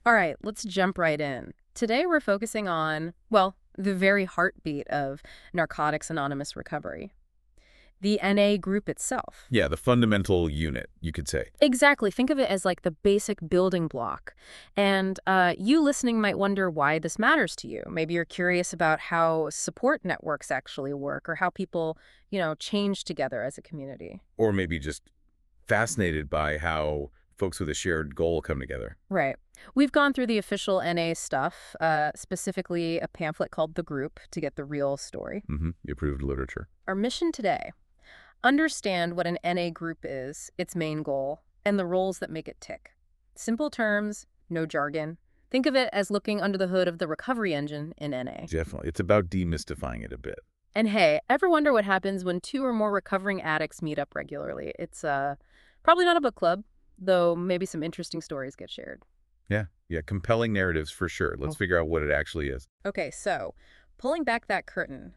All right, let's jump right in. Today we're focusing on, well, the very heartbeat of Narcotics Anonymous recovery, the NA group itself. Yeah, the fundamental unit, you could say. Exactly. Think of it as like the basic building block. And you listening might wonder why this matters to you. Maybe you're curious about how support networks actually work or how people, change together as a community. Or maybe just fascinated by how folks with a shared goal come together. Right. We've gone through the official NA stuff, specifically a pamphlet called The Group to get the real story. The approved literature. Our mission today: understand what an NA group is, its main goal, and the roles that make it tick. Simple terms, no jargon. Think of it as looking under the hood of the recovery engine in NA. Definitely. It's about demystifying it a bit. And hey, ever wonder what happens when two or more recovering addicts meet up regularly? It's probably not a book club, though maybe some interesting stories get shared. Yeah, compelling narratives for sure. Let's figure out what it actually is. Okay, so pulling back that curtain,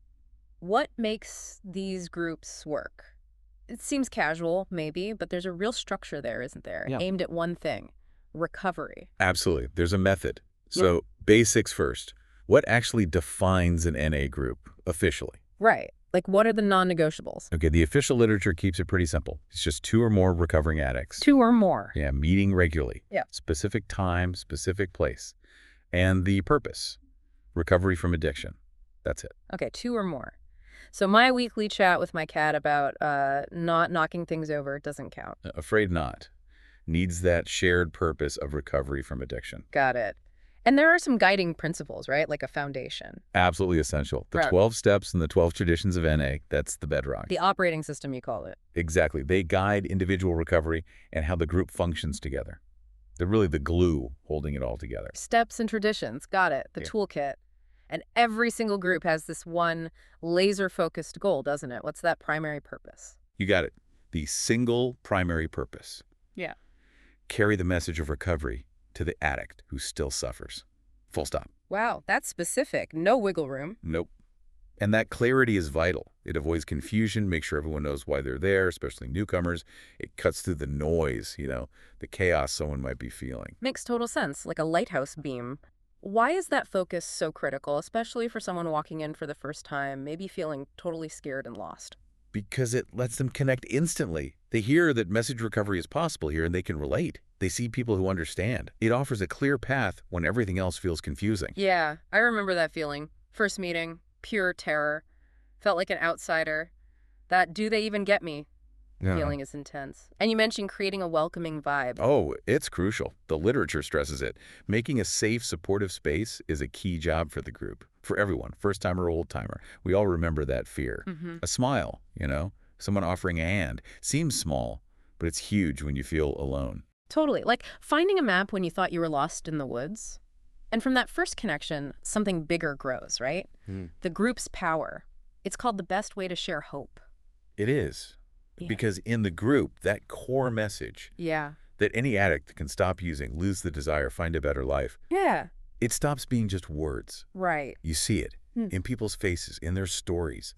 what makes these groups work? It seems casual, maybe, but there's a real structure there, isn't there? Yeah. Aimed at one thing: recovery. Absolutely. There's a method. Yeah. So basics first. What actually defines an NA group officially? Right. Like, what are the non-negotiables? Okay, the official literature keeps it pretty simple. It's just two or more recovering addicts. Two or more. Yeah, meeting regularly. Yeah. Specific time, specific place. And the purpose, recovery from addiction. That's it. Okay, two or more. So my weekly chat with my cat about not knocking things over doesn't count. Afraid not. Needs that shared purpose of recovery from addiction. Got it. And there are some guiding principles, right? Like a foundation. Absolutely essential. The Right. 12 steps and the 12 traditions of NA, that's the bedrock. The operating system, you call it. Exactly. They guide individual recovery and how the group functions together. They're really the glue holding it all together. Steps and traditions, got it. The Yeah. toolkit. And every single group has this one laser-focused goal, doesn't it? What's that primary purpose? You got it. The single primary purpose. Yeah. Carry the message of recovery to the addict who still suffers. Full stop. Wow, that's specific. No wiggle room. Nope. And that clarity is vital. It avoids confusion, makes sure everyone knows why they're there, especially newcomers. It cuts through the noise, the chaos someone might be feeling. Makes total sense, like a lighthouse beam. Why is that focus so critical, especially for someone walking in for the first time, maybe feeling totally scared and lost? Because it lets them connect instantly. They hear that message recovery is possible here and they can relate. They see people who understand. It offers a clear path when everything else feels confusing. Yeah, I remember that feeling. First meeting, pure terror. Felt like an outsider. That "do they even get me" Yeah. feeling is intense. And you mentioned creating a welcoming vibe. Oh, it's crucial. The literature stresses it. Making a safe, supportive space is a key job for the group. For everyone, first-timer or old-timer. We all remember that fear. A smile, someone offering a hand. Seems small, but it's huge when you feel alone. Totally. Like finding a map when you thought you were lost in the woods. And from that first connection, something bigger grows, right? The group's power. It's called the best way to share hope. It is. Yeah. Because in the group, that core message Yeah. that any addict can stop using, lose the desire, find a better life, Yeah. it stops being just words. Right. You see it in people's faces, in their stories.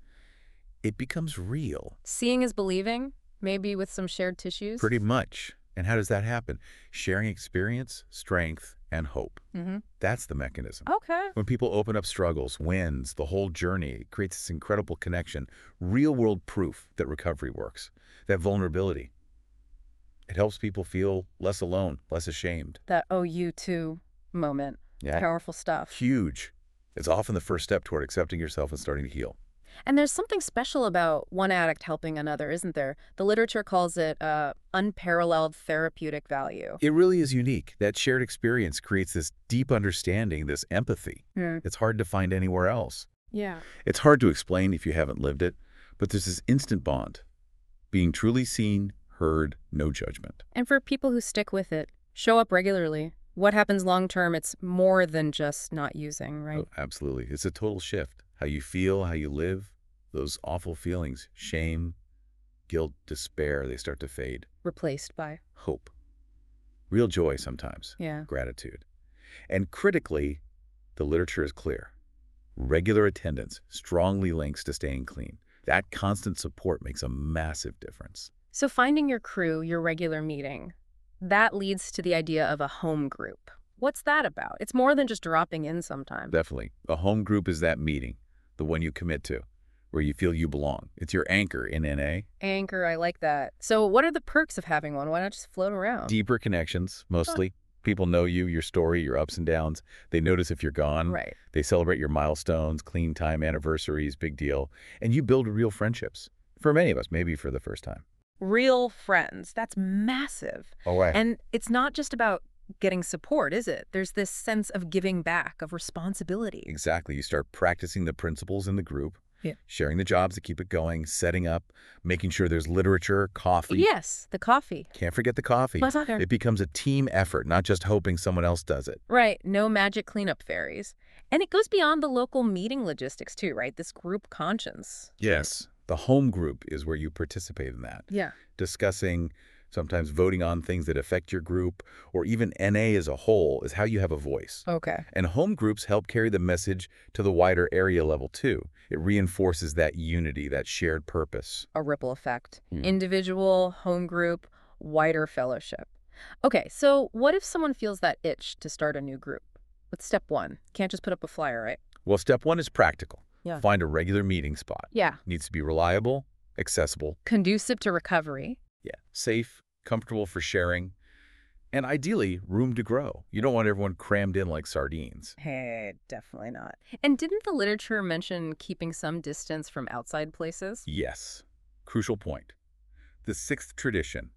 It becomes real. Seeing is believing, maybe with some shared tissues. Pretty much. And how does that happen? Sharing experience, strength, and hope. That's the mechanism. Okay. When people open up struggles, wins, the whole journey, it creates this incredible connection, real-world proof that recovery works, that vulnerability. It helps people feel less alone, less ashamed. That "oh, you too" moment. Yeah. Powerful stuff. Huge. It's often the first step toward accepting yourself and starting to heal. And there's something special about one addict helping another, isn't there? The literature calls it unparalleled therapeutic value. It really is unique. That shared experience creates this deep understanding, this empathy. It's hard to find anywhere else. Yeah. It's hard to explain if you haven't lived it, but there's this instant bond. Being truly seen, heard, no judgment. And for people who stick with it, show up regularly, what happens long term, it's more than just not using, right? Oh, absolutely. It's a total shift. How you feel, how you live, those awful feelings, shame, guilt, despair, they start to fade. Replaced by. Hope. Real joy sometimes. Yeah. Gratitude. And critically, the literature is clear. Regular attendance strongly links to staying clean. That constant support makes a massive difference. So finding your crew, your regular meeting, that leads to the idea of a home group. What's that about? It's more than just dropping in sometime. Definitely. A home group is that meeting, the one you commit to, where you feel you belong. It's your anchor in NA. Anchor, I like that. So what are the perks of having one? Why not just float around? Deeper connections, Huh. mostly. People know you, your story, your ups and downs. They notice if you're gone. Right. They celebrate your milestones, clean time anniversaries, big deal. And you build real friendships. For many of us, maybe for the first time. Real friends. That's massive. Oh, right. And it's not just about getting support, is it? There's this sense of giving back, of responsibility. Exactly. You start practicing the principles in the group, Yeah. sharing the jobs to keep it going, setting up, making sure there's literature, coffee. Yes, the coffee. Can't forget the coffee. What's that? It becomes a team effort, not just hoping someone else does it. Right, no magic cleanup fairies. And it goes beyond the local meeting logistics too, right? This group conscience. Yes. The home group is where you participate in that. Yeah. Discussing, sometimes voting on things that affect your group, or even NA as a whole is how you have a voice. Okay. And home groups help carry the message to the wider area level too. It reinforces that unity, that shared purpose. A ripple effect. Hmm. Individual, home group, wider fellowship. Okay, so what if someone feels that itch to start a new group? What's step one? Can't just put up a flyer, right? Well, step one is practical. Yeah. Find a regular meeting spot. Yeah. Needs to be reliable, accessible, Conducive to recovery. safe, comfortable for sharing, and ideally room to grow. You don't want everyone crammed in like sardines. Hey, definitely not. And didn't the literature mention keeping some distance from outside places? Yes. Crucial point. The sixth tradition.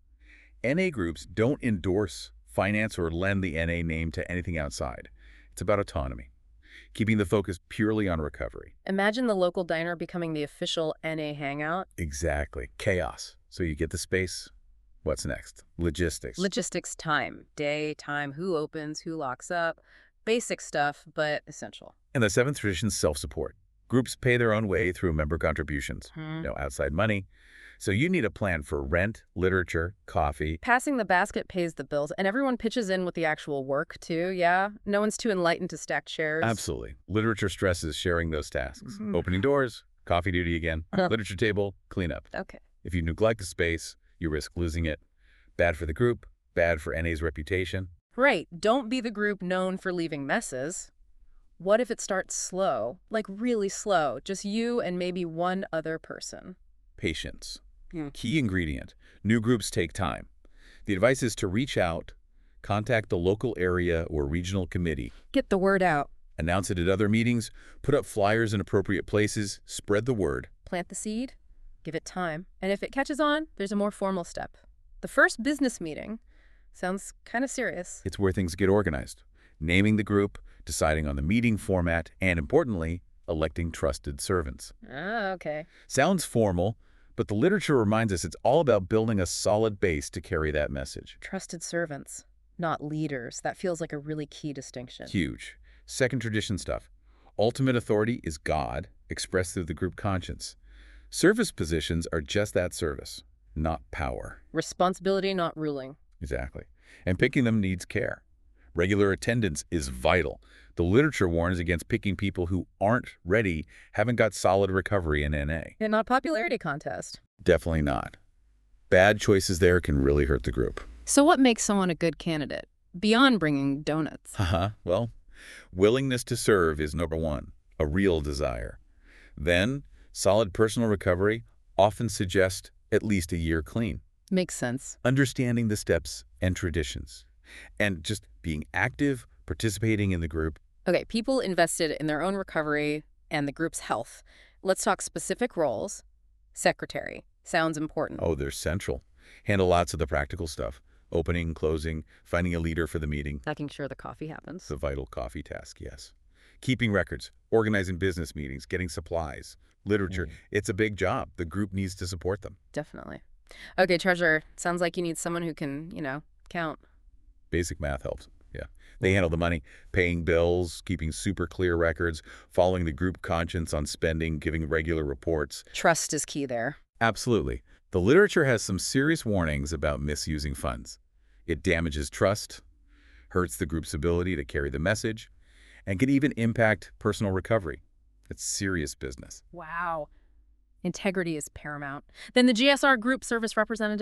NA groups don't endorse, finance, or lend the NA name to anything outside. It's about autonomy, keeping the focus purely on recovery. Imagine the local diner becoming the official NA hangout. Exactly. Chaos. So you get the space. What's next? Logistics. Logistics time. Day, time, who opens, who locks up. Basic stuff, but essential. And the seventh tradition is self-support. Groups pay their own way through member contributions. No outside money. So you need a plan for rent, literature, coffee. Passing the basket pays the bills, and everyone pitches in with the actual work, too, yeah? No one's too enlightened to stack chairs. Absolutely. Literature stresses sharing those tasks. Mhm. Opening doors, coffee duty again, literature table, cleanup. Okay. If you neglect the space, you risk losing it. Bad for the group, bad for NA's reputation. Right. Don't be the group known for leaving messes. What if it starts slow? Like really slow. Just you and maybe one other person. Patience. Hmm. Key ingredient. New groups take time. The advice is to reach out, contact the local area or regional committee, Get the word out. announce it at other meetings, put up flyers in appropriate places, spread the word. Plant the seed. Give it time. And if it catches on, there's a more formal step. The first business meeting sounds kind of serious. It's where things get organized. Naming the group, deciding on the meeting format, and importantly, electing trusted servants. Ah, okay. Sounds formal, but the literature reminds us it's all about building a solid base to carry that message. Trusted servants, not leaders. That feels like a really key distinction. Huge. Second tradition stuff. Ultimate authority is God, expressed through the group conscience. Service positions are just that service, not power. Responsibility, not ruling. Exactly. And picking them needs care. Regular attendance is vital. The literature warns against picking people who aren't ready, haven't got solid recovery in NA. And not popularity contest. Definitely not. Bad choices there can really hurt the group. So what makes someone a good candidate? Beyond bringing donuts. Well, willingness to serve is number one, a real desire. Then, solid personal recovery often suggests at least a year clean. Makes sense. Understanding the steps and traditions. And just being active, participating in the group. Okay, people invested in their own recovery and the group's health. Let's talk specific roles. Secretary. Sounds important. Oh, they're central. Handle lots of the practical stuff. Opening, closing, finding a leader for the meeting. Making sure the coffee happens. The vital coffee task, yes. Keeping records, organizing business meetings, getting supplies, literature. It's a big job. The group needs to support them. Definitely. Okay, treasurer. Sounds like you need someone who can, count. Basic math helps. Yeah. They handle the money, paying bills, keeping super clear records, following the group conscience on spending, giving regular reports. Trust is key there. Absolutely. The literature has some serious warnings about misusing funds. It damages trust, hurts the group's ability to carry the message, and can even impact personal recovery. It's serious business. Wow. Integrity is paramount. Then the GSR group service representative,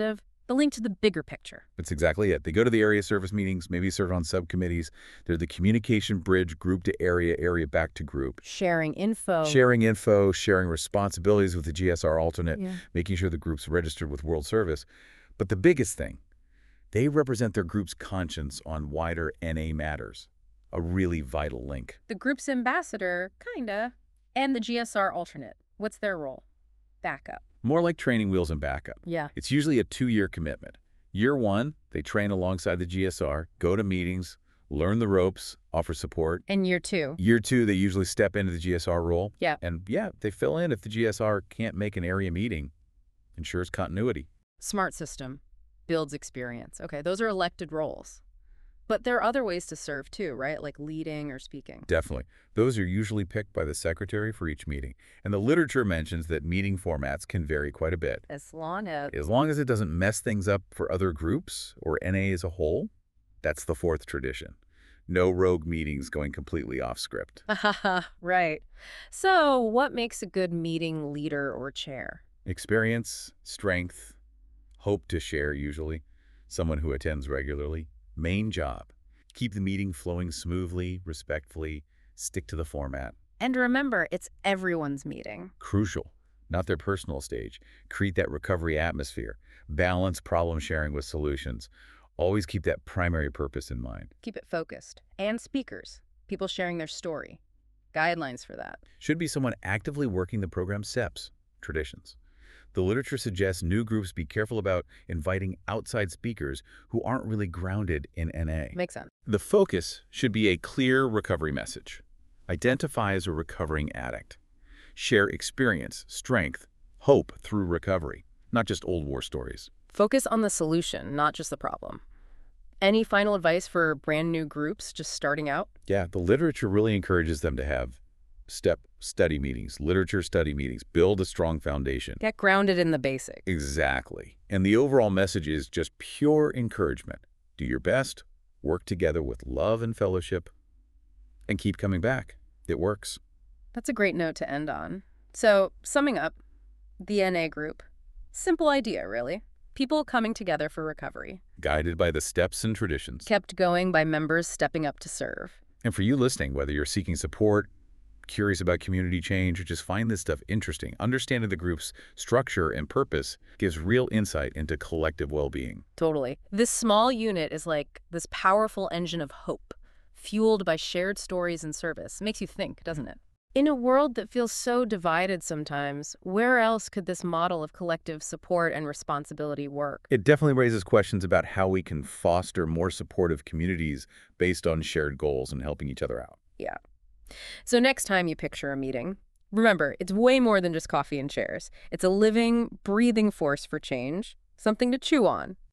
The link to the bigger picture. That's exactly it. They go to the area service meetings, maybe serve on subcommittees. They're the communication bridge, group to area, area back to group. Sharing info. Sharing info, sharing responsibilities with the GSR alternate, Yeah. making sure the group's registered with World Service. But the biggest thing, they represent their group's conscience on wider NA matters. A really vital link. The group's ambassador, kinda, and the GSR alternate. What's their role? Backup. More like training wheels and backup. Yeah. It's usually a 2-year commitment. Year 1, they train alongside the GSR, go to meetings, learn the ropes, offer support. And year 2. Year 2, they usually step into the GSR role. Yeah. And yeah, they fill in if the GSR can't make an area meeting. Ensures continuity. Smart system. Builds experience. Okay, those are elected roles. But there are other ways to serve too, right? Like leading or speaking. Definitely. Those are usually picked by the secretary for each meeting. And the literature mentions that meeting formats can vary quite a bit. As long as... As long as it doesn't mess things up for other groups or NA as a whole, that's the 4th tradition. No rogue meetings going completely off script. Right. So what makes a good meeting leader or chair? Experience, strength, hope to share usually, someone who attends regularly. Main job, keep the meeting flowing smoothly, respectfully, stick to the format. And remember, it's everyone's meeting. Crucial, not their personal stage. Create that recovery atmosphere. Balance problem sharing with solutions. Always keep that primary purpose in mind. Keep it focused. And speakers. People sharing their story. Guidelines for that. Should be someone actively working the program's steps, traditions. The literature suggests new groups be careful about inviting outside speakers who aren't really grounded in NA. Makes sense. The focus should be a clear recovery message. Identify as a recovering addict. Share experience, strength, hope through recovery, not just old war stories. Focus on the solution, not just the problem. Any final advice for brand new groups just starting out? Yeah, the literature really encourages them to have step study meetings, literature study meetings, build a strong foundation. Get grounded in the basics. Exactly. And the overall message is just pure encouragement. Do your best, work together with love and fellowship, and keep coming back. It works. That's a great note to end on. So, summing up, the NA group. Simple idea, really. People coming together for recovery. Guided by the steps and traditions. Kept going by members stepping up to serve. And for you listening, whether you're seeking support, curious about community change, or just find this stuff interesting, understanding the group's structure and purpose gives real insight into collective well-being. Totally. This small unit is like this powerful engine of hope, fueled by shared stories and service. Makes you think, doesn't it? In a world that feels so divided sometimes, where else could this model of collective support and responsibility work? It definitely raises questions about how we can foster more supportive communities based on shared goals and helping each other out. Yeah. So next time you picture a meeting, remember, it's way more than just coffee and chairs. It's a living, breathing force for change, something to chew on,